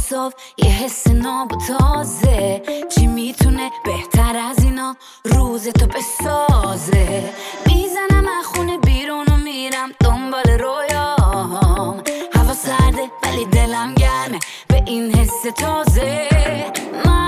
صاف یه حس ناب و تازه. چی میتونه بهتر از اینا روز تو بسازه؟ میزنم از خونه بیرون و میرم دنبال رویام. هوا سرده ولی دلم گرمه به این حس تازه. من